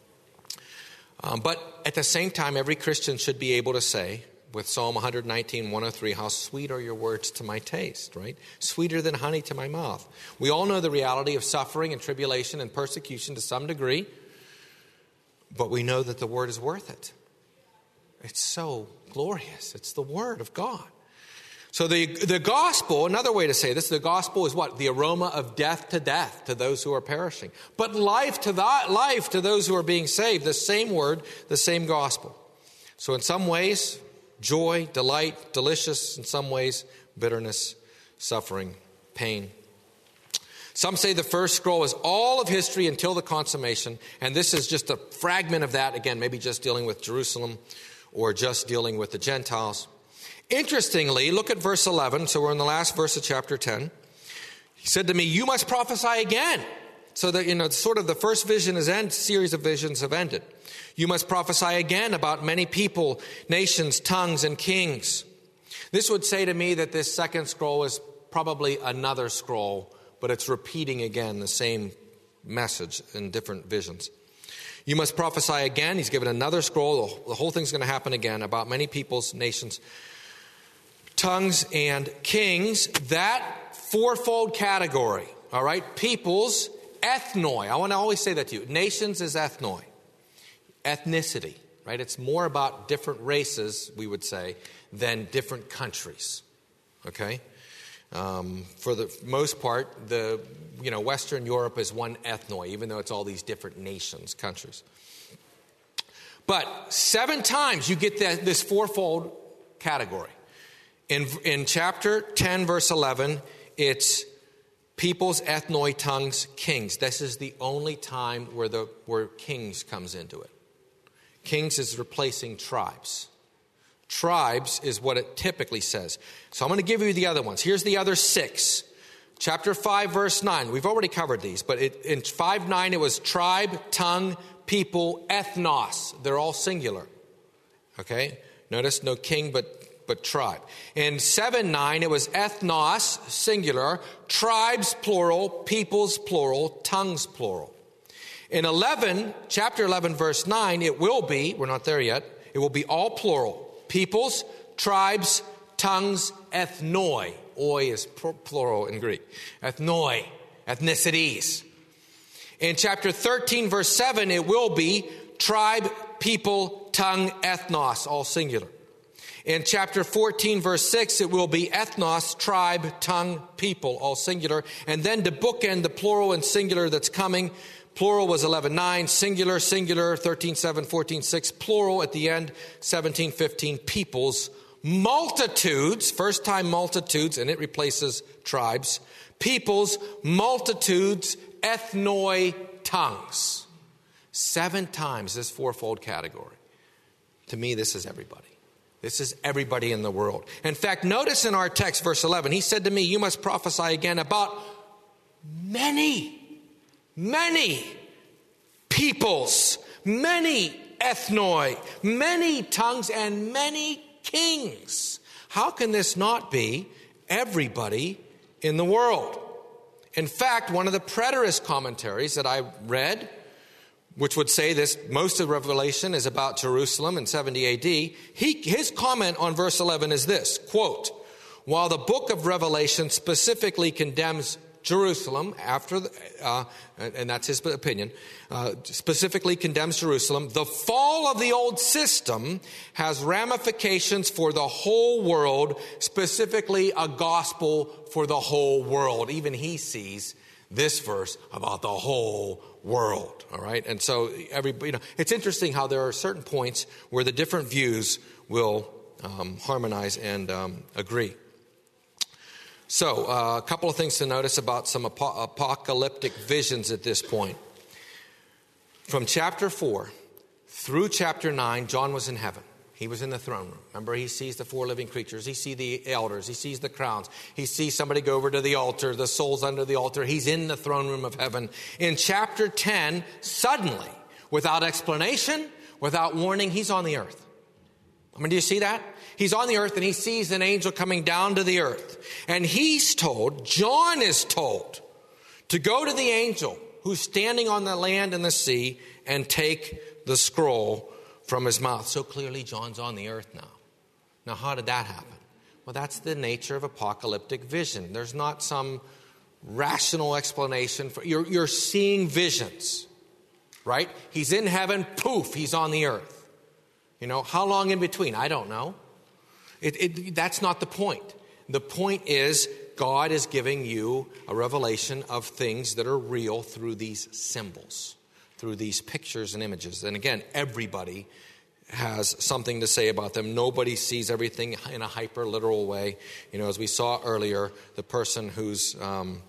Um, but at the same time, every Christian should be able to say, with Psalm one nineteen, one oh three, how sweet are your words to my taste, right? Sweeter than honey to my mouth. We all know the reality of suffering and tribulation and persecution to some degree, but we know that the word is worth it. It's so glorious. It's the word of God. So the, the gospel, another way to say this, the gospel is what? The aroma of death to death to those who are perishing. But life to that life to those who are being saved. The same word, the same gospel. So in some ways, joy, delight, delicious. In some ways, bitterness, suffering, pain. Some say the first scroll is all of history until the consummation. And this is just a fragment of that. Again, maybe just dealing with Jerusalem or just dealing with the Gentiles. Interestingly, look at verse eleven. So we're in the last verse of chapter ten. He said to me, you must prophesy again. So that, you know, sort of the first vision is end, series of visions have ended. You must prophesy again about many people, nations, tongues, and kings. This would say to me that this second scroll is probably another scroll, but it's repeating again the same message in different visions. You must prophesy again. He's given another scroll. The whole thing's going to happen again about many peoples, nations, tongues, and kings. That fourfold category, all right? Peoples, ethnoi. I want to always say that to you. Nations is ethnoi. Ethnicity, right? It's more about different races, we would say, than different countries, okay? Um, for the most part, the you know Western Europe is one ethnoi, even though it's all these different nations, countries. But seven times you get that, this fourfold category. In, in chapter ten, verse eleven, it's peoples, ethnoi, tongues, kings. This is the only time where the where kings comes into it. Kings is replacing tribes. Tribes is what it typically says. So I'm going to give you the other ones. Here's the other six. Chapter five, verse nine. We've already covered these, but it, in five nine it was tribe, tongue, people, ethnos. They're all singular. Okay? Notice no king, but but tribe. In seven nine, it was ethnos, singular, tribes, plural, peoples, plural, tongues, plural. In eleven, chapter eleven, verse nine, it will be, we're not there yet, it will be all plural. Peoples, tribes, tongues, ethnoi. Oi is plural in Greek. Ethnoi, ethnicities. In chapter thirteen, verse seven, it will be tribe, people, tongue, ethnos, all singular. In chapter fourteen, verse six, it will be ethnos, tribe, tongue, people, all singular. And then to bookend the plural and singular that's coming, plural was eleven nine, singular, singular, thirteen seven, fourteen six, plural at the end, seventeen fifteen, peoples, multitudes, first time multitudes, and it replaces tribes, peoples, multitudes, ethnoi, tongues. Seven times this fourfold category. To me, this is everybody. This is everybody in the world. In fact, notice in our text, verse eleven, he said to me, you must prophesy again about many, many peoples, many ethnoi, many tongues, and many kings. How can this not be everybody in the world? In fact, one of the preterist commentaries that I read, which would say this, most of Revelation is about Jerusalem in seventy A D, he, his comment on verse eleven is this, quote, while the book of Revelation specifically condemns Jerusalem, after, the, uh, and that's his opinion, uh, specifically condemns Jerusalem, the fall of the old system has ramifications for the whole world, specifically a gospel for the whole world. Even he sees this verse about the whole world, all right? And so every, you know, it's interesting how there are certain points where the different views will um, harmonize and um, agree. So uh, a couple of things to notice about some ap- apocalyptic visions at this point. From chapter four through chapter nine, John was in heaven. He was in the throne room. Remember, he sees the four living creatures. He sees the elders. He sees the crowns. He sees somebody go over to the altar, the souls under the altar. He's in the throne room of heaven. In chapter ten, suddenly, without explanation, without warning, he's on the earth. I mean, do you see that? He's on the earth and he sees an angel coming down to the earth. And he's told, John is told, to go to the angel who's standing on the land and the sea and take the scroll from his mouth. So clearly John's on the earth now. Now, how did that happen? Well, that's the nature of apocalyptic vision. There's not some rational explanation for you're, you're seeing visions, right? He's in heaven, poof, he's on the earth. You know, how long in between? I don't know. It, it, that's not the point. The point is God is giving you a revelation of things that are real through these symbols, through these pictures and images. And again, everybody has something to say about them. Nobody sees everything in a hyper-literal way. You know, as we saw earlier, the person who's um,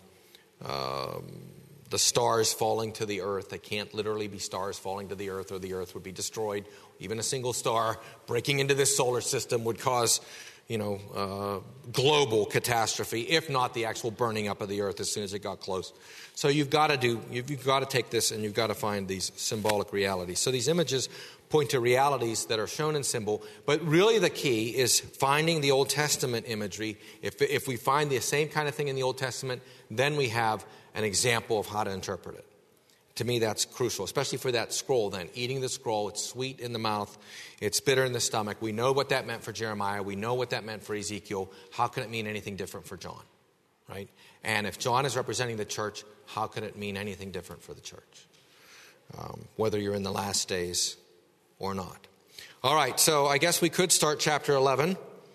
uh, the stars falling to the earth, they can't literally be stars falling to the earth or the earth would be destroyed. Even a single star breaking into this solar system would cause, you know, uh, global catastrophe, if not the actual burning up of the earth as soon as it got close. So you've got to do, you've, you've got to take this and you've got to find these symbolic realities. So these images point to realities that are shown in symbol, but really the key is finding the Old Testament imagery. If, if we find the same kind of thing in the Old Testament, then we have an example of how to interpret it. To me, that's crucial, especially for that scroll then. Eating the scroll, it's sweet in the mouth, it's bitter in the stomach. We know what that meant for Jeremiah. We know what that meant for Ezekiel. How can it mean anything different for John, right? And if John is representing the church, how can it mean anything different for the church? Um, whether you're in the last days or not. All right, so I guess we could start chapter eleven,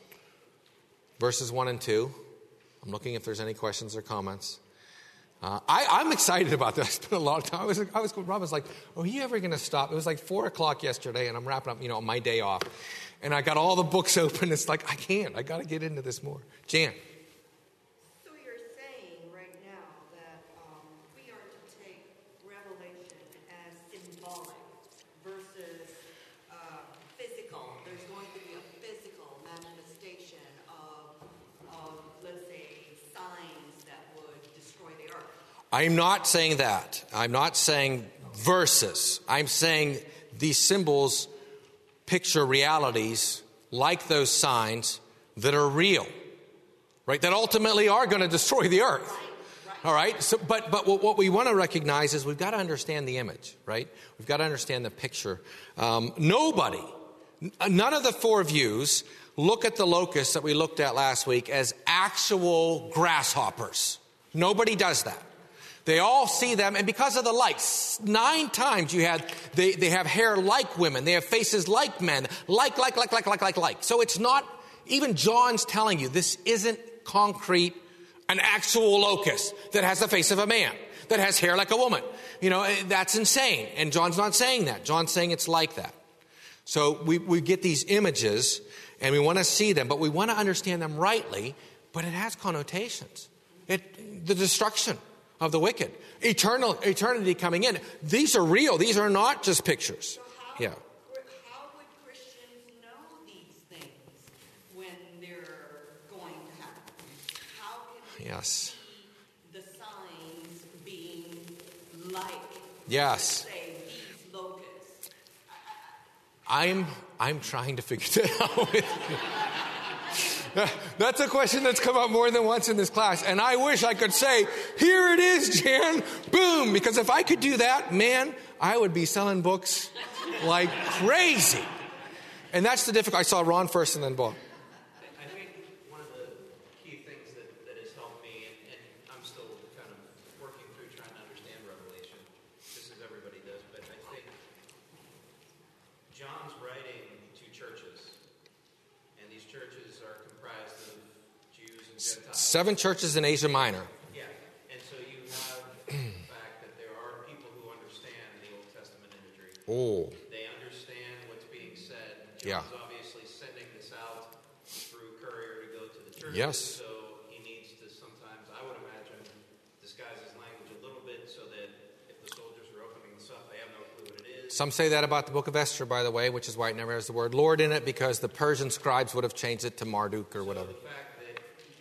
verses one and two. I'm looking if there's any questions or comments. Uh, I, I'm excited about this. It's been a long time. I was, I was, Rob was like, oh, are you ever going to stop? It was like four o'clock yesterday, and I'm wrapping up, you know, my day off. And I got all the books open. It's like, I can't. I got to get into this more. Jan. So you're saying right now that um, we are to take Revelation as symbolic versus uh, physical. There's going to be a physical manifestation of, of, let's say, signs that would destroy the earth. I'm not saying that. I'm not saying verses. I'm saying these symbols picture realities like those signs that are real, right? That ultimately are going to destroy the earth. Right, right. All right. So, but but what we want to recognize is we've got to understand the image, right? We've got to understand the picture. Um, nobody, none of the four views look at the locusts that we looked at last week as actual grasshoppers. Nobody does that. They all see them, and because of the light, nine times you had, they, they have hair like women, they have faces like men, like, like, like, like, like, like, like. So it's not, even John's telling you, this isn't concrete, an actual locust that has the face of a man, that has hair like a woman. You know, that's insane, and John's not saying that. John's saying it's like that. So we, we get these images, and we want to see them, but we want to understand them rightly, but it has connotations. It, the destruction of the wicked, eternal eternity coming in. These are real. These are not just pictures. So how, yeah. how would Christians know these things when they're going to happen? How can we Yes. see the signs being like, Yes. say, these locusts? I'm I'm trying to figure that out with you. That's a question that's come up more than once in this class. And I wish I could say, here it is, Jan, boom. Because if I could do that, man, I would be selling books like crazy. And that's the difficult. I saw Ron first and then Bob. I think one of the key things that, that has helped me, and, and I'm still kind of working through trying to understand Revelation, just as everybody does, but I think John's writing to churches, and these churches are comprised of Jews and Gentiles. Seven churches in Asia Minor. Yeah, and so you have the fact that there are people who understand the Old Testament imagery. Oh. They understand what's being said. Yeah. John's obviously sending this out through courier to go to the churches. Yes. So he needs to sometimes, I would imagine, disguise his language a little bit so that if the soldiers are opening this up, they have no clue what it is. some say that about the book of Esther, by the way, which is why it never has the word Lord in it, because the Persian scribes would have changed it to Marduk or So whatever. the fact that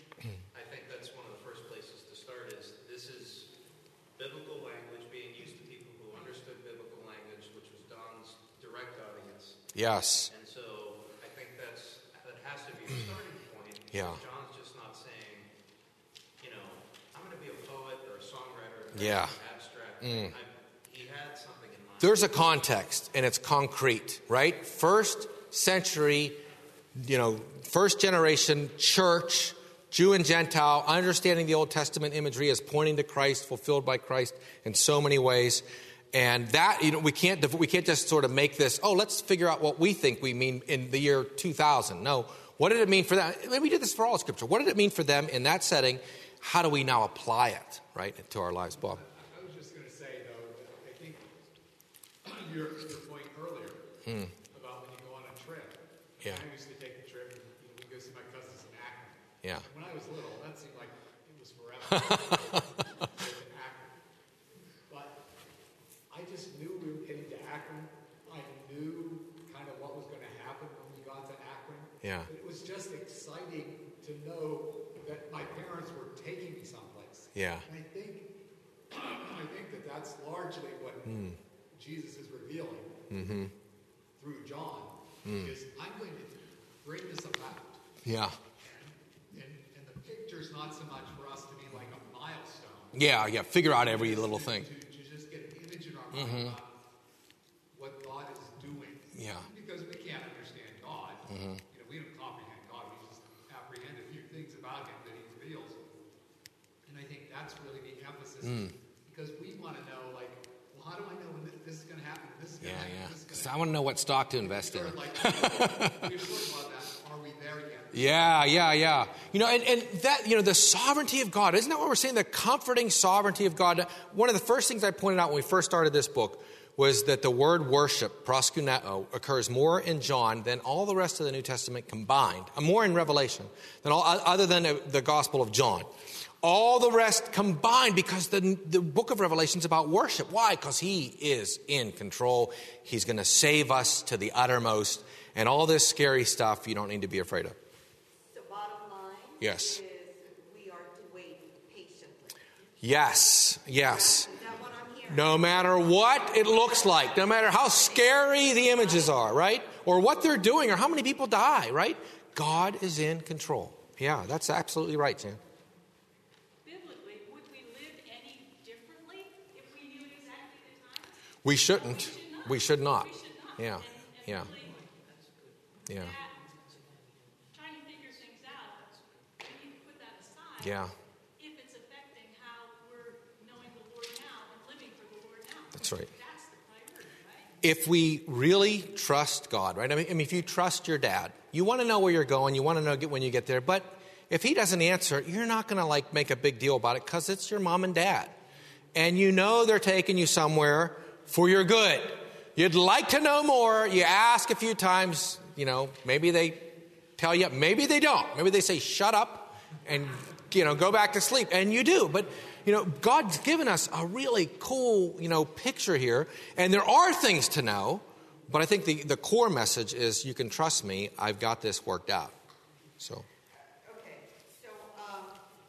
I think that's one of the first places to start is this is biblical language being used to people who understood biblical language, which was Don's direct audience. Yes. And so I think that's that has to be a starting point. Yeah. John's just not saying, you know, I'm going to be a poet or a songwriter. Or Yeah. abstract. Mm. I'm, he had something in mind. There's a context, and it's concrete, right? First century, you know, first generation church, Jew and Gentile, understanding the Old Testament imagery as pointing to Christ, fulfilled by Christ in so many ways. And that, you know, we can't we can't just sort of make this, oh, let's figure out what we think we mean in the year two thousand. No, what did it mean for that? We did this for all Scripture. What did it mean for them in that setting? How do we now apply it, right, to our lives, Bob? I was just going to say, though, that I think your, your point earlier Hmm. about when you go on a trip. Yeah. I used to take a trip and you know, we go see my cousins in Akron. Yeah. When I was little, that seemed like it was forever. In Akron. But I just knew we were getting to Akron. I knew kind of what was going to happen when we got to Akron. Yeah. It was just exciting to know that my parents were taking me someplace. Yeah. And I think, I think that that's largely what Jesus is revealing Mm-hmm. through John. Is I'm going to bring this about, Yeah. and, and the picture's not so much for us to be like a milestone. Yeah, yeah. Figure out every Just little to, thing. To, to just get an image in our mind about what God is doing. Yeah. Because we can't understand God. You know, we don't comprehend God. We just apprehend a few things about Him that He reveals. And I think that's really the emphasis. Because we want to know, like, well, how do I know when this, this is going to happen? This is Yeah, going to happen. yeah. This is going 'Cause to I happen. want to know what stock to invest in. Sort of like, we're sort of about that. Are we there yet? Yeah, yeah, yeah. You know, and, and that, you know, the sovereignty of God, isn't that what we're saying? The comforting sovereignty of God. One of the first things I pointed out when we first started this book was that the word worship, proskuneo, occurs more in John than all the rest of the New Testament combined, more in Revelation, than all, other than the Gospel of John. All the rest combined, because the, the book of Revelation is about worship. Why? Because He is in control. He's going to save us to the uttermost. And all this scary stuff you don't need to be afraid of. So bottom line Yes. is we are to wait patiently. Yes, yes. Is that what I'm hearing? No matter what it looks like, no matter how scary the images are, right? Or what they're doing, or how many people die, right? God is in control. Yeah, that's absolutely right, Jan. Biblically, would we live any differently if we knew exactly the times? We shouldn't. We should not. We should not. Yeah, And, and yeah, really, yeah, that, trying to figure things out, we need to put that aside. yeah. If it's affecting how we're knowing the Lord now and living for the Lord now. That's right. That's the priority, right? If we really trust God, right? I mean, I mean, if you trust your dad, you want to know where you're going. You want to know get when you get there. But if he doesn't answer, you're not going to like make a big deal about it because it's your mom and dad. And you know they're taking you somewhere for your good. You'd like to know more. You ask a few times, you know, maybe they tell you, maybe they don't. Maybe they say, shut up and, you know, go back to sleep. And you do. But, you know, God's given us a really cool, you know, picture here. And there are things to know. But I think the, the core message is you can trust me. I've got this worked out. So, Okay, so um,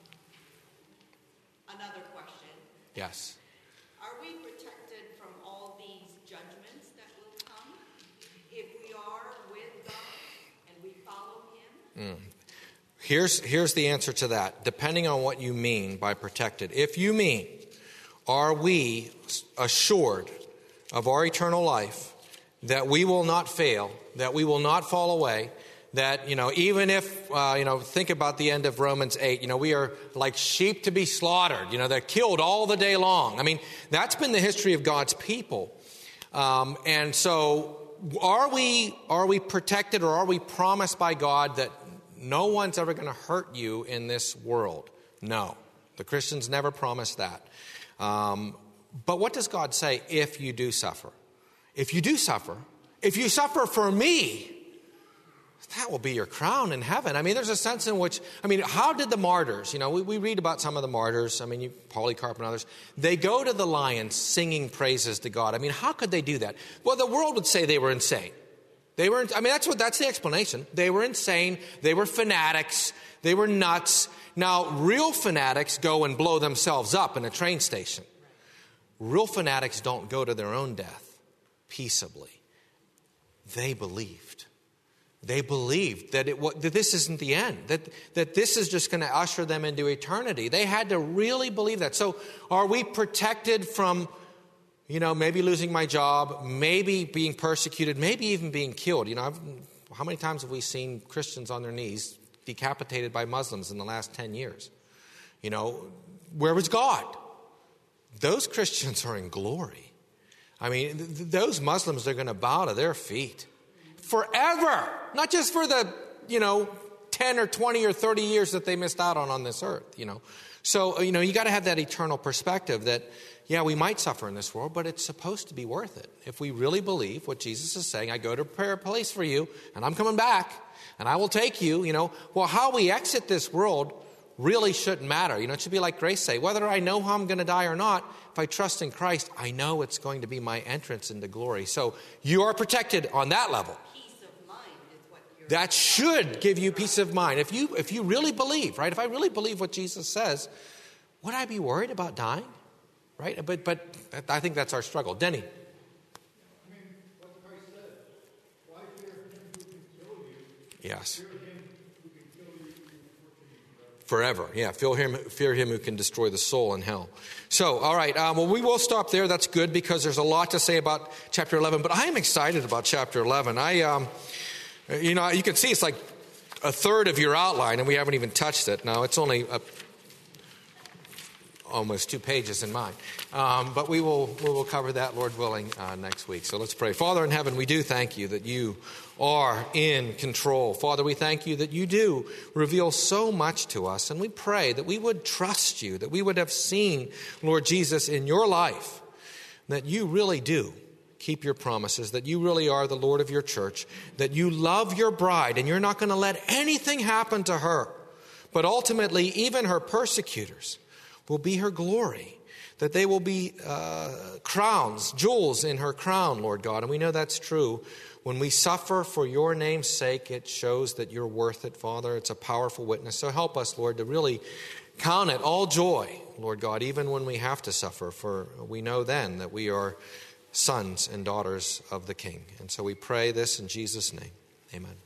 another question. yes. Are we protected from all these judgments that will come if we are with God and we follow Him? Here's, here's the answer to that, depending on what you mean by protected. If you mean, are we assured of our eternal life, that we will not fail, that we will not fall away, that, you know, even if, uh, you know, think about the end of Romans eight, you know, we are like sheep to be slaughtered, you know, they're killed all the day long. I mean, that's been the history of God's people. Um, and so are we, are we protected, or are we promised by God that no one's ever going to hurt you in this world? No. The Christians never promised that. Um, but what does God say if you do suffer? If you do suffer, if you suffer for me, that will be your crown in heaven. I mean, there's a sense in which, I mean, how did the martyrs, you know, we, we read about some of the martyrs, I mean, you, Polycarp and others, they go to the lions singing praises to God. I mean, how could they do that? Well, the world would say they were insane. They were, I mean, that's what, that's the explanation. They were insane. They were fanatics. They were nuts. Now, real fanatics go and blow themselves up in a train station. Real fanatics don't go to their own death peaceably. They believed. They believed that, it, that this isn't the end, that, that this is just going to usher them into eternity. They had to really believe that. So are we protected from, you know, maybe losing my job, maybe being persecuted, maybe even being killed? You know, I've, how many times have we seen Christians on their knees decapitated by Muslims in the last ten years? You know, where was God? Those Christians are in glory. I mean, th- those Muslims are going to bow to their feet. Forever, not just for the, you know, ten or twenty or thirty years that they missed out on on this earth, you know. So, you know, you got to have that eternal perspective that, yeah, we might suffer in this world, but it's supposed to be worth it. If we really believe what Jesus is saying, I go to prepare a place for you, and I'm coming back, and I will take you, you know. Well, how we exit this world really shouldn't matter. You know, it should be like Grace say, whether I know how I'm going to die or not, if I trust in Christ, I know it's going to be my entrance into glory. So you are protected on that level. That should give you peace of mind. If you if you really believe, right? If I really believe what Jesus says, would I be worried about dying? Right? But but I think that's our struggle. Denny. I mean, what Christ said, why fear him who can kill you? Yes. Fear him who can kill you forever. Yeah, fear him, fear him who can destroy the soul in hell. So, all right, um, well, we will stop there. That's good because there's a lot to say about chapter eleven. But I am excited about chapter eleven. I... Um, You know, you can see it's like a third of your outline, and we haven't even touched it. Now, it's only a, almost two pages in mine. Um, but we will we will cover that, Lord willing, uh, next week. So let's pray. Father in heaven, we do thank you that you are in control. Father, we thank you that you do reveal so much to us, and we pray that we would trust you, that we would have seen, Lord Jesus, in your life, that you really do keep your promises, that you really are the Lord of your church, that you love your bride, and you're not going to let anything happen to her. But ultimately, even her persecutors will be her glory, that they will be uh, crowns, jewels in her crown, Lord God. And we know that's true. When we suffer for your name's sake, it shows that you're worth it, Father. It's a powerful witness. So help us, Lord, to really count it all joy, Lord God, even when we have to suffer, for we know then that we are sons and daughters of the King. And so we pray this in Jesus' name. Amen.